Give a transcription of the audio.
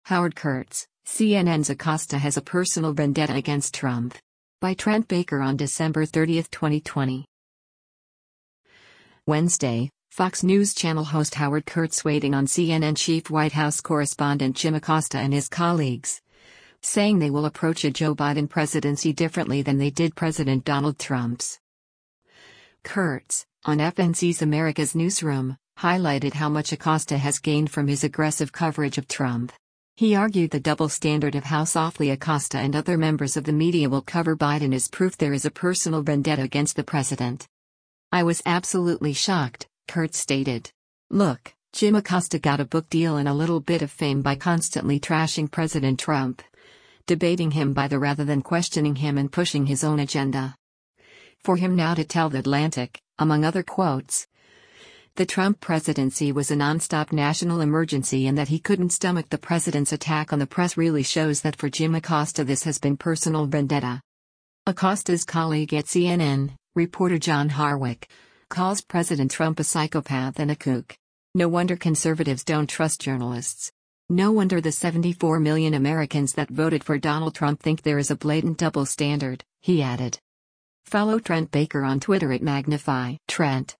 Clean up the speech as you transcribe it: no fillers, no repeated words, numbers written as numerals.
Howard Kurtz, CNN's Acosta has a personal vendetta against Trump. By Trent Baker on December 30, 2020. Wednesday, Fox News Channel host Howard Kurtz waiting on CNN chief White House correspondent Jim Acosta and his colleagues, saying they will approach a Joe Biden presidency differently than they did President Donald Trump's. Kurtz, on FNC's America's Newsroom, highlighted how much Acosta has gained from his aggressive coverage of Trump. He argued the double standard of how softly Acosta and other members of the media will cover Biden is proof there is a personal vendetta against the president. "I was absolutely shocked," Kurtz stated. "Look, Jim Acosta got a book deal and a little bit of fame by constantly trashing President Trump, debating him rather than questioning him and pushing his own agenda. For him now to tell The Atlantic, among other quotes, the Trump presidency was a non-stop national emergency and that he couldn't stomach the president's attack on the press really shows that for Jim Acosta this has been personal vendetta." Acosta's colleague at CNN, reporter John Harwick, calls President Trump a psychopath and a kook. "No wonder conservatives don't trust journalists. No wonder the 74 million Americans that voted for Donald Trump think there is a blatant double standard," he added. Follow Trent Baker on Twitter at Magnify Trent.